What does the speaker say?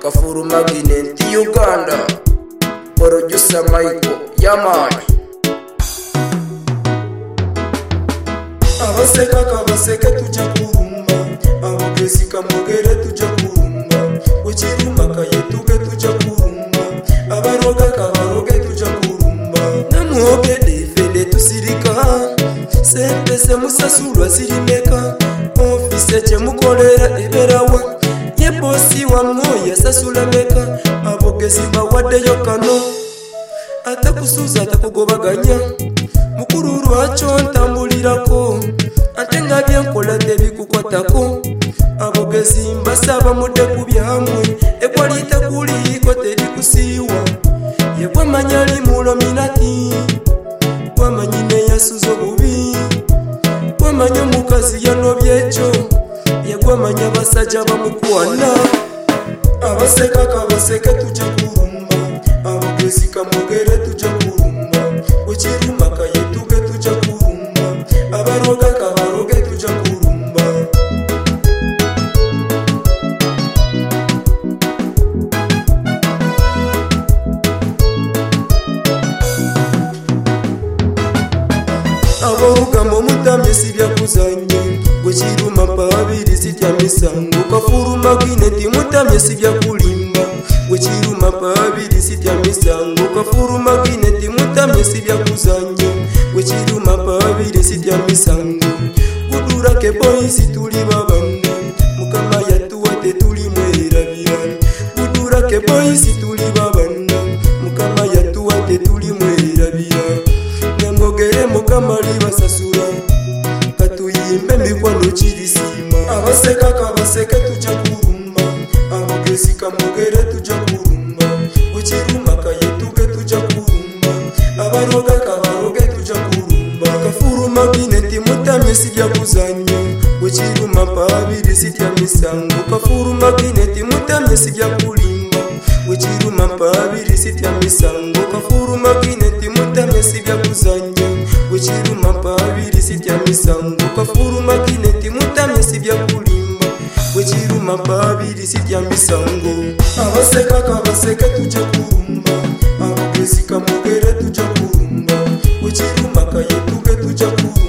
Kafuru Magnet Uganda. Producer Michael Yaman. Abaseka kabaseke tuja kurumba, abogezi kamugere tuja kurumba, ukiruma kayetuke tuja kurumba, abaroga kabaroge tuja kurumba, namuoge defende tusirika, sepese musasulwa sirimeka, ofise chemukolera eberawe, ye bosi wa mwoya sasula meka, abogezi bawaddeyo kano, atakusuza atakugobaganya, mukuru lwacho ntambulirako, ate nga byenkola tebikukwatako, abogezi mbasaba mudde ku byamwe, ekwali tekuliiko terikusiiwa, ye bwamanya limulominati, bwamanyi neyasuza obubi, bwamanya omukazi yanobyeekyo, ye bwamanya abasajja bamukwana. Abaseka kabaseke tujja kurumba, abogezi kamugere tujja kurumba, ukiruma kayetuke tujja kurumba, abaroga kabaroge tujja kurumba. Abogamo mutamye sibyakuzanye, ukiruma babiri sitya misango, Kafuru Magnet mutamye sibyakulimba, ukiruma babiri sitya misango, Kafuru Magnet mutamye sibyakuzanye, ukiruma babiri sitya misango, kudura ke boys tuli babana, mukama yatuwa tetuli mwerabira, kudura ke boys tuli babana, mukama yatuwa tetuli mwerabira, ngogere mukama libasasura, katuyimbe mikwano kirisima. Abaseka kabaseke tuja kurumba, abogezi kamugere tuja kurumba, ukiruma kayetuke tuja kurumba, abaroga kabaroge tuja kurumba. Kafuru Magnet mutamye sibyakuzanya, ukiruma babiri sitya misango, Kafuru Magnet mutamye sibyakulimba, ukiruma babiri sitya misango, Kafuru Magnet mutamye sibyakuzanya, ukiruma babiri sitya misango, Kafuru Magnet mutamye sibyakulimba, ukiruma babiri sitya misango. Abaseka kabaseke tuja kurumba, abogezi kamugere tuja kurumba, ukiruma kayetuke tuja kurumba.